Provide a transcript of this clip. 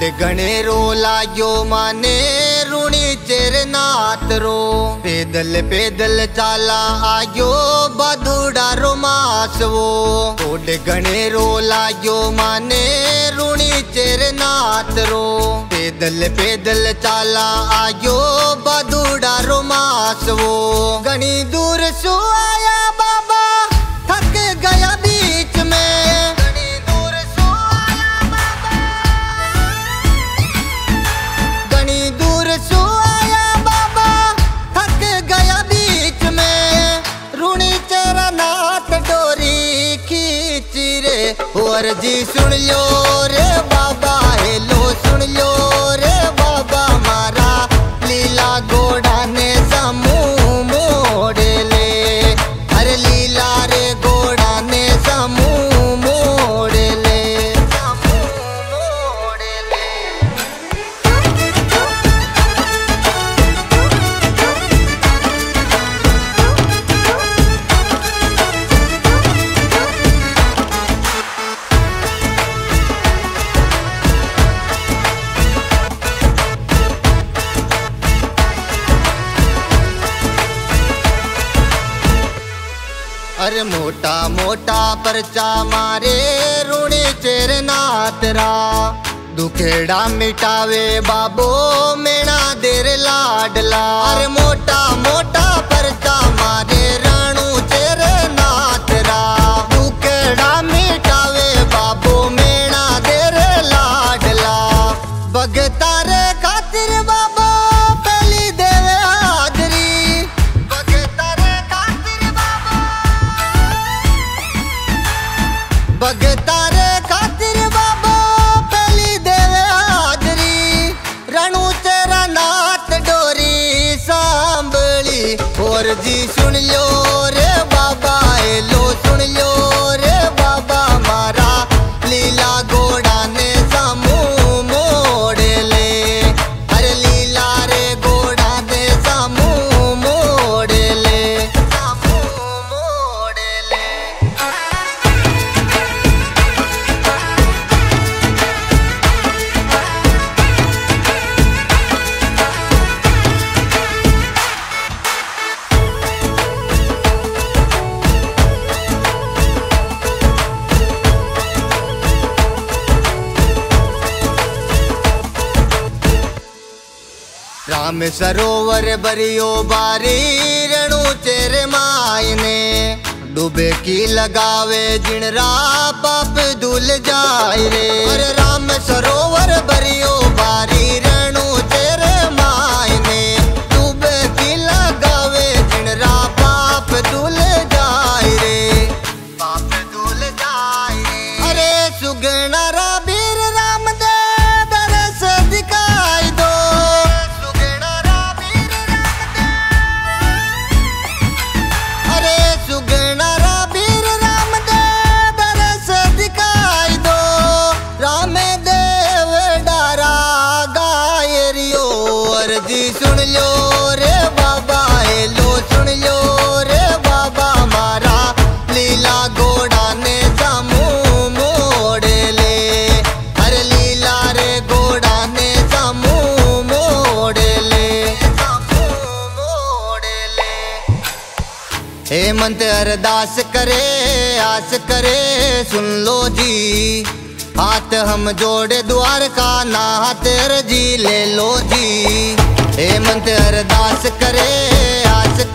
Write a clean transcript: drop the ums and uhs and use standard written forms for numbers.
गणे रो लाग्यो माने रूणी चेरनाथ रो पैदल पैदल चाला आयो बधुड़ा रो मासवो ओडे गणे रो लाग्यो माने रूणी चेरनाथ रो पैदल पैदल चाला आयो बधुड़ा रो मासवो घणी दूर सु आया बाबा थक गया बीच में घणी दूर सु आया बाबा घणी दूर सु आया बाबा थक गया बीच में रूणी चरनाथ डोरी खींची रे और जी सुन लो रे बाबा हेलो सुन लो रे बाबा मारा लीला गोड़ा ने समूह मोड़ ले अरे लीला रे गोड़ा ने समूह मोड़ ले समूह मोड़ ले। अरे मोटा मोटा परचा मारे रूणी चेरनाथ रा दुखेड़ा मिटावे बाबो मेणा देर लाडला अरे मोटा मोटा परचा मारे राणू चेरनाथ रा दुखेड़ा मिटावे बाबो मेणा देर लाडला भगता रे खातिर बाबो पहली देवे हाजरी भगता रे खातिर बाबो भगता रे खातिर बाबो पहली देवे हाजरी रणु तेरा नाथ डोरी सांभली और जी सुन लो रे बाबा हेलो सुन लो रे बाबा मारा लीला गोड़ा ने समूह मोड़ ले अरे लीला रे गोड़ा ने समूह मोड़ ले समूह मोड़ ले। राम सरोवर बरियो बारी रणु चेरे मायने डूबे की लगावे जिणरा पाप धुल जाए रे अरे राम सरोवर बरियो बारी रणु चेरे मायने डूबे की लगावे जिणरा पाप धुल जाए रे पाप धुल जाए रे अरे सुगना रा बीर राम दे दरस दिखाई दो सुगना रा बीर राम दे दरस दिखाई दो राम देव डारा गायरियो अर्जी सुन लो रे बाबा हेलो सुन लो रे बाबा मारा लीला गोड़ा ने समूह मोड़ ले अरे लीला रे गोड़ा ने समूह मोड़ ले समूह मोड़ ले। हेमंत अरदास करे आस करे सुन लो जी हाथ हम जोड़े द्वारका नाथ अर्जी ले लो जी हेमंत अरदास करे आस